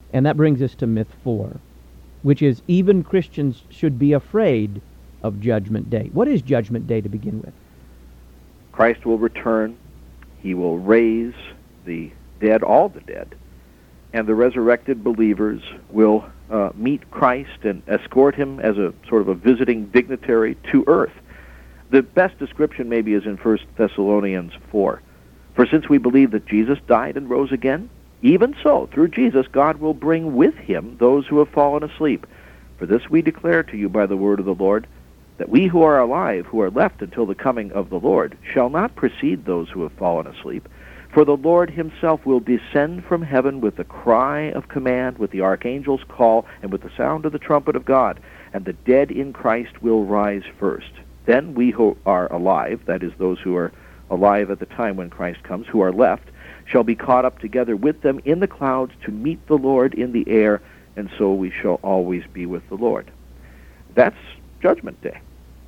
And that brings us to myth 4, which is even Christians should be afraid of Judgment Day. What is Judgment Day to begin with? Christ will return. He will raise the dead, all the dead, and the resurrected believers will meet Christ and escort him as a sort of a visiting dignitary to earth. The best description maybe is in 1 Thessalonians 4. For since we believe that Jesus died and rose again, even so, through Jesus, God will bring with him those who have fallen asleep. For this we declare to you by the word of the Lord, that we who are alive, who are left until the coming of the Lord, shall not precede those who have fallen asleep. For the Lord himself will descend from heaven with the cry of command, with the archangel's call, and with the sound of the trumpet of God. And the dead in Christ will rise first. Then we who are alive, that is, those who are alive at the time when Christ comes, who are left, shall be caught up together with them in the clouds to meet the Lord in the air, and so we shall always be with the Lord. That's Judgment Day.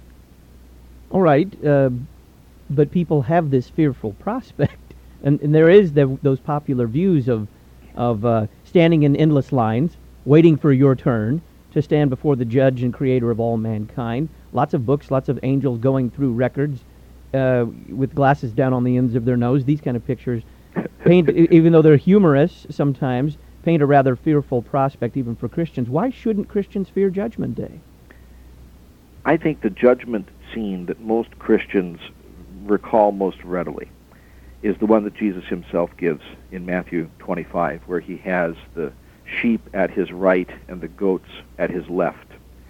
All right, but people have this fearful prospect, and there is those popular views of standing in endless lines, waiting for your turn to stand before the judge and creator of all mankind. Lots of books, lots of angels going through records with glasses down on the ends of their nose. These kind of pictures paint, even though they're humorous sometimes, paint a rather fearful prospect even for Christians. Why shouldn't Christians fear Judgment Day? I think the judgment scene that most Christians recall most readily is the one that Jesus himself gives in Matthew 25, where he has the sheep at his right and the goats at his left.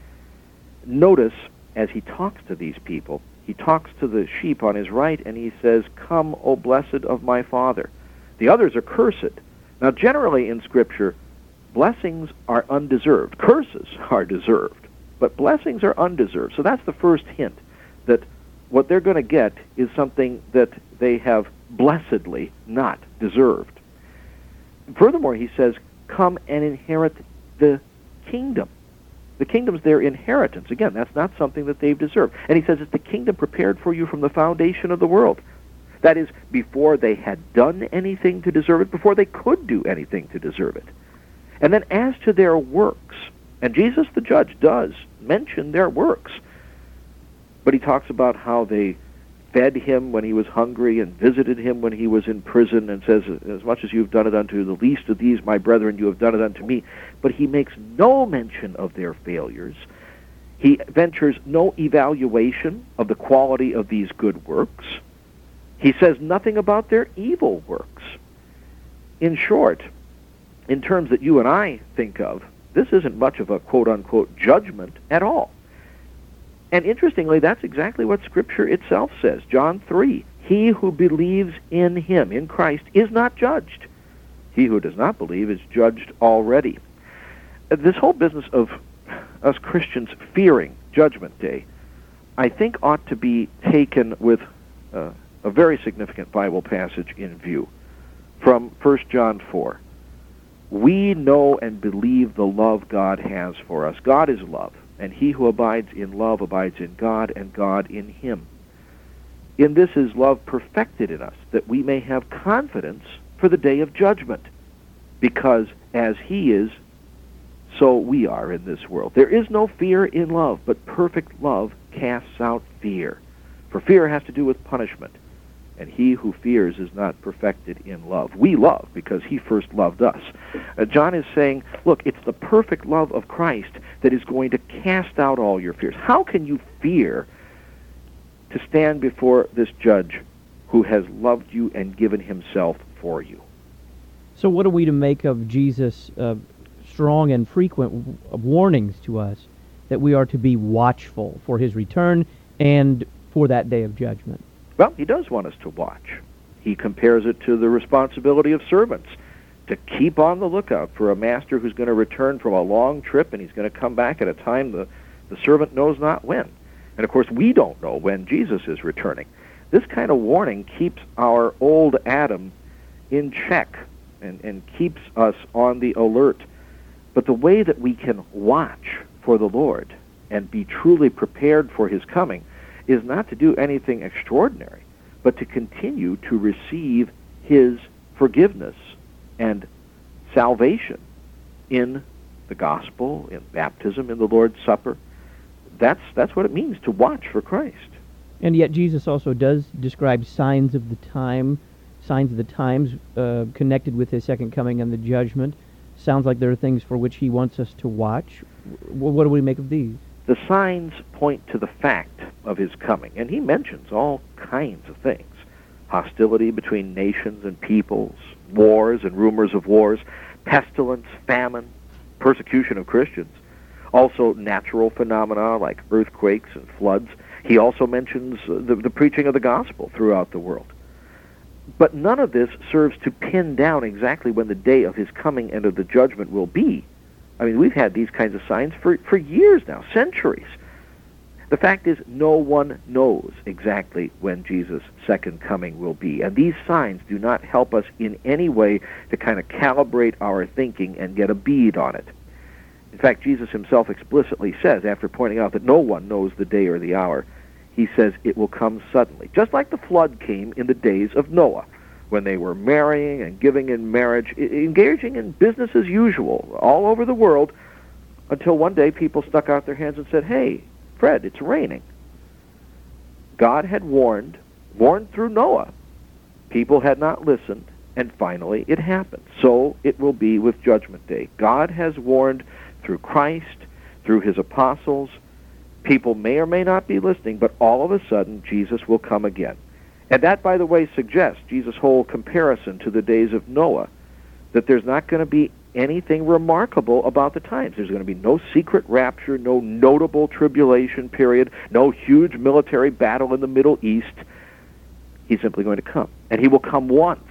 Notice, as he talks to these people, he talks to the sheep on his right, and he says, "Come, O blessed of my Father." The others are cursed. Now, generally in Scripture, blessings are undeserved. Curses are deserved, but blessings are undeserved. So that's the first hint, that what they're going to get is something that they have blessedly not deserved. Furthermore, he says, "Come and inherit the kingdom." The kingdom's their inheritance. Again, that's not something that they've deserved. And he says it's the kingdom prepared for you from the foundation of the world. That is, before they had done anything to deserve it, before they could do anything to deserve it. And then as to their works, and Jesus the judge does mention their works, but he talks about how they fed him when he was hungry and visited him when he was in prison, and says, "As much as you've done it unto the least of these, my brethren, you have done it unto me." But he makes no mention of their failures. He ventures no evaluation of the quality of these good works. He says nothing about their evil works. In short, in terms that you and I think of, this isn't much of a quote-unquote judgment at all. And interestingly, that's exactly what Scripture itself says. John 3, "He who believes in him, in Christ, is not judged. He who does not believe is judged already." This whole business of us Christians fearing Judgment Day, I think ought to be taken with a very significant Bible passage in view. From 1 John 4, "We know and believe the love God has for us. God is love. And he who abides in love abides in God, and God in him. In this is love perfected in us, that we may have confidence for the day of judgment. Because as he is, so we are in this world. There is no fear in love, but perfect love casts out fear. For fear has to do with punishment, and he who fears is not perfected in love." We love because he first loved us. John is saying, look, it's the perfect love of Christ that is going to cast out all your fears. How can you fear to stand before this judge who has loved you and given himself for you? So what are we to make of Jesus' strong and frequent warnings to us that we are to be watchful for his return and for that day of judgment? Well, he does want us to watch. He compares it to the responsibility of servants, to keep on the lookout for a master who's going to return from a long trip, and he's going to come back at a time the servant knows not when. And, of course, we don't know when Jesus is returning. This kind of warning keeps our old Adam in check and keeps us on the alert. But the way that we can watch for the Lord and be truly prepared for his coming is not to do anything extraordinary, but to continue to receive his forgiveness and salvation in the gospel, in baptism, in the Lord's Supper. That's what it means to watch for Christ. And yet Jesus also does describe signs of the times connected with his second coming and the judgment. Sounds like there are things for which he wants us to watch. What do we make of these? The signs point to the fact of his coming, and he mentions all kinds of things. Hostility between nations and peoples, wars and rumors of wars, pestilence, famine, persecution of Christians. Also natural phenomena like earthquakes and floods. He also mentions the preaching of the gospel throughout the world. But none of this serves to pin down exactly when the day of his coming and of the judgment will be. I mean, we've had these kinds of signs for years now, centuries. The fact is, no one knows exactly when Jesus' second coming will be. And these signs do not help us in any way to kind of calibrate our thinking and get a bead on it. In fact, Jesus himself explicitly says, after pointing out that no one knows the day or the hour, he says it will come suddenly, just like the flood came in the days of Noah, when they were marrying and giving in marriage, engaging in business as usual all over the world, until one day people stuck out their hands and said, "Hey, Fred, it's raining." God had warned through Noah. People had not listened, and finally it happened. So it will be with Judgment Day. God has warned through Christ, through his apostles. People may or may not be listening, but all of a sudden Jesus will come again. And that, by the way, suggests Jesus' whole comparison to the days of Noah, that there's not going to be anything remarkable about the times. There's going to be no secret rapture, no notable tribulation period, no huge military battle in the Middle East. He's simply going to come. And he will come once,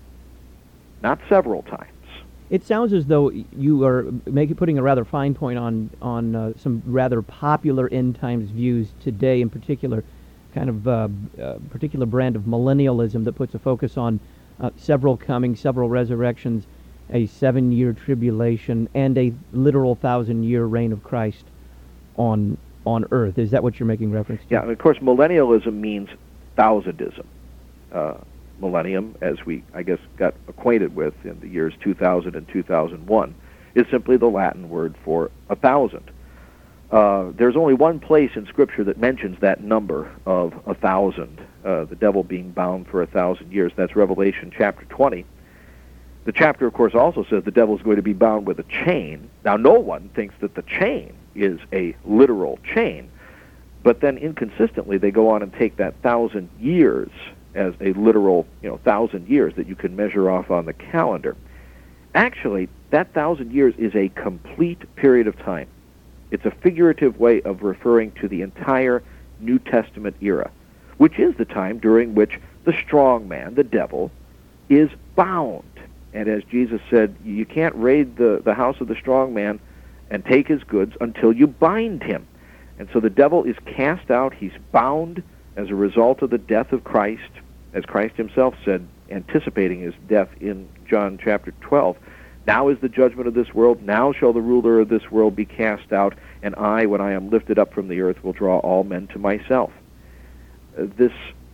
not several times. It sounds as though you are putting a rather fine point on some rather popular end times views today, in particular, kind of particular brand of millennialism that puts a focus on several comings, several resurrections, a 7-year tribulation, and a literal 1,000-year reign of Christ on earth. Is that what you're making reference to? Yeah, and of course, millennialism means thousandism. Millennium, as we, I guess, got acquainted with in the years 2000 and 2001, is simply the Latin word for 1,000. There's only one place in Scripture that mentions that number of 1,000, the devil being bound for 1,000 years. That's Revelation chapter 20. The chapter, of course, also says the devil is going to be bound with a chain. Now, no one thinks that the chain is a literal chain, but then inconsistently they go on and take that 1,000 years as a literal, 1,000 years that you can measure off on the calendar. Actually, that 1,000 years is a complete period of time. It's a figurative way of referring to the entire New Testament era, which is the time during which the strong man, the devil, is bound. And as Jesus said, you can't raid the house of the strong man and take his goods until you bind him. And so the devil is cast out. He's bound as a result of the death of Christ, as Christ himself said, anticipating his death in John chapter 12. Now is the judgment of this world. Now shall the ruler of this world be cast out, and I, when I am lifted up from the earth, will draw all men to myself. This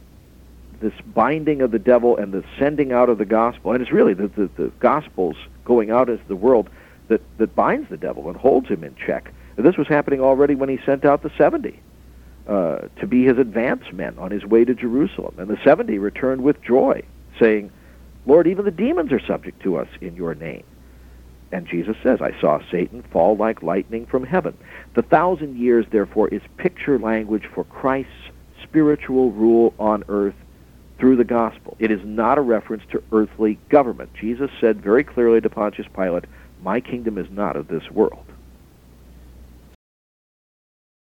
binding of the devil and the sending out of the gospel, and it's really the gospel's going out into the world that binds the devil and holds him in check. And this was happening already when he sent out the 70 to be his advance men on his way to Jerusalem. And the 70 returned with joy, saying, "Lord, even the demons are subject to us in your name." And Jesus says, "I saw Satan fall like lightning from heaven." The 1,000 years, therefore, is picture language for Christ's spiritual rule on earth through the gospel. It is not a reference to earthly government. Jesus said very clearly to Pontius Pilate, "My kingdom is not of this world."